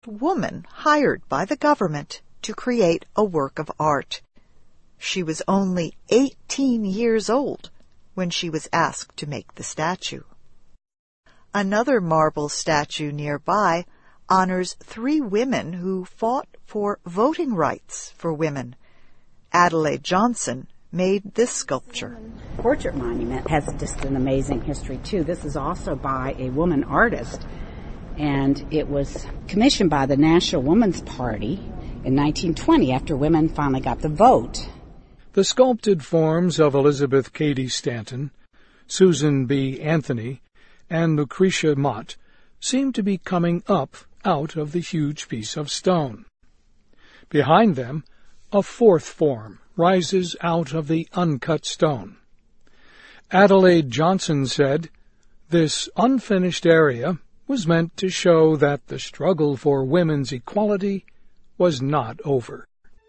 woman hired by the government to create a work of art. She was only 18 years old when she was asked to make the statue. Another marble statue nearby honors 3 women who fought for voting rights for women. Adelaide Johnson made this sculpture. Portrait monument has just an amazing history, too. This is also by a woman artist, and it was commissioned by the National Woman's Party in 1920 after women finally got the vote. The sculpted forms of Elizabeth Cady Stanton, Susan B. Anthony, and Lucretia Mott seem to be coming up out of the huge piece of stone. Behind them, a 4th form rises out of the uncut stone. Adelaide Johnson said, "This unfinished area was meant to show that the struggle for women's equality was not over."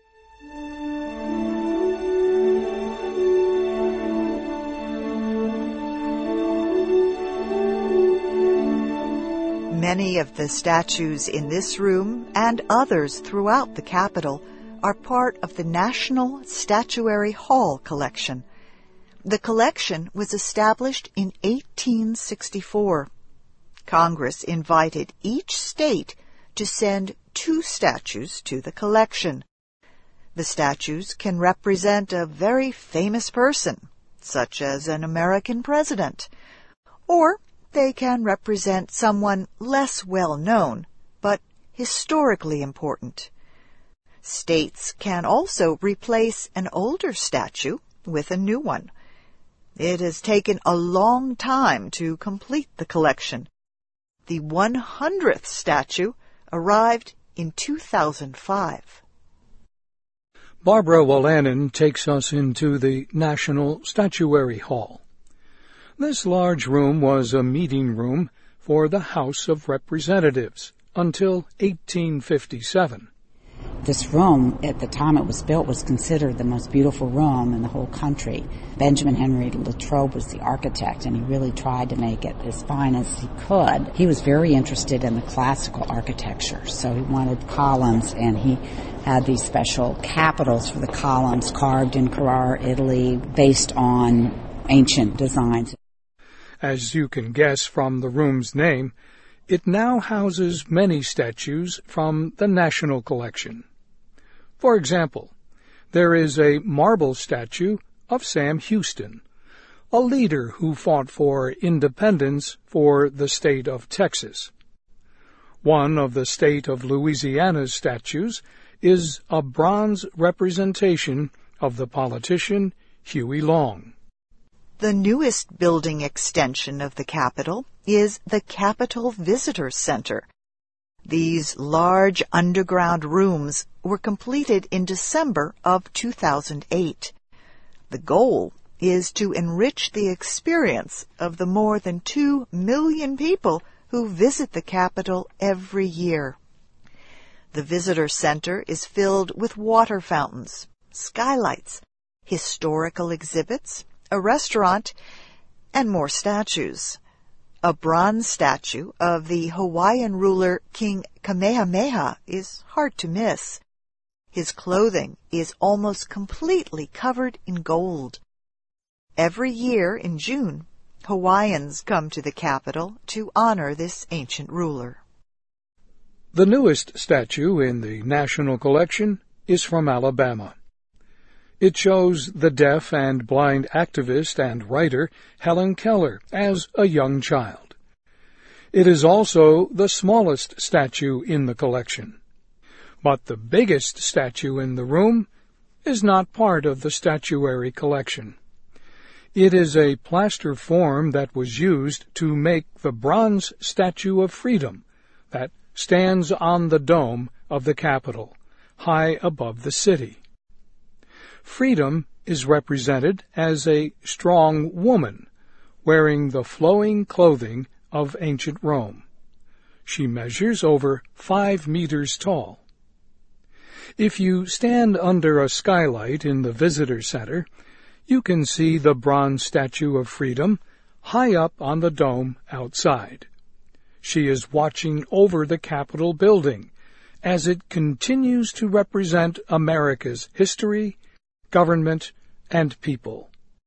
Many of the statues in this room and others throughout the Capitol are part of the National Statuary Hall collection. The collection was established in 1864. Congress invited each state to send 2 statues to the collection. The statues can represent a very famous person, such as an American president, or they can represent someone less well known, but historically important. States can also replace an older statue with a new one. It has taken a long time to complete the collection. The 100th statue arrived in 2005. Barbara Wolanin takes us into the National Statuary Hall. This large room was a meeting room for the House of Representatives until 1857. This room, at the time it was built, was considered the most beautiful room in the whole country. Benjamin Henry Latrobe was the architect, and he really tried to make it as fine as he could. He was very interested in the classical architecture, so he wanted columns, and he had these special capitals for the columns carved in Carrara, Italy, based on ancient designs. As you can guess from the room's name, it now houses many statues from the National Collection. For example, there is a marble statue of Sam Houston, a leader who fought for independence for the state of Texas. One of the state of Louisiana's statues is a bronze representation of the politician Huey Long. The newest building extension of the Capitol is the Capitol Visitor Center. These large underground rooms were completed in December of 2008. The goal is to enrich the experience of the more than 2 million people who visit the Capitol every year. The Visitor Center is filled with water fountains, skylights, historical exhibits, a restaurant, and more statues. A bronze statue of the Hawaiian ruler King Kamehameha is hard to miss. His clothing is almost completely covered in gold. Every year in June, Hawaiians come to the Capitol to honor this ancient ruler. The newest statue in the National Collection is from Alabama. It shows the deaf and blind activist and writer Helen Keller as a young child. It is also the smallest statue in the collection. But the biggest statue in the room is not part of the statuary collection. It is a plaster form that was used to make the bronze Statue of Freedom that stands on the dome of the Capitol, high above the city. Freedom is represented as a strong woman wearing the flowing clothing of ancient Rome. She measures over 5 meters tall. If you stand under a skylight in the visitor center, you can see the bronze Statue of Freedom high up on the dome outside. She is watching over the Capitol building as it continues to represent America's history, government, and people.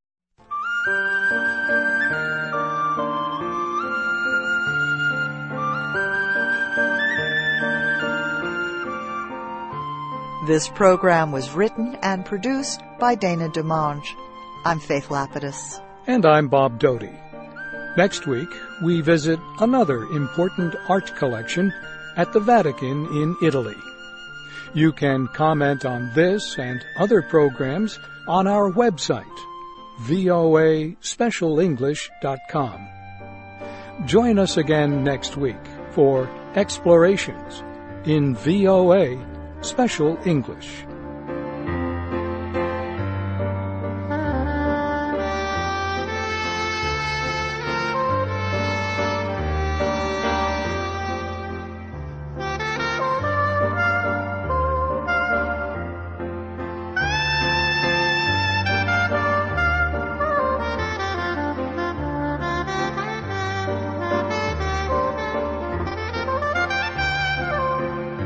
This program was written and produced by Dana DeMonge. I'm Faith Lapidus. And I'm Bob Doty. Next week, we visit another important art collection at the Vatican in Italy. You can comment on this and other programs on our website, voaspecialenglish.com. Join us again next week for Explorations in VOA Special English.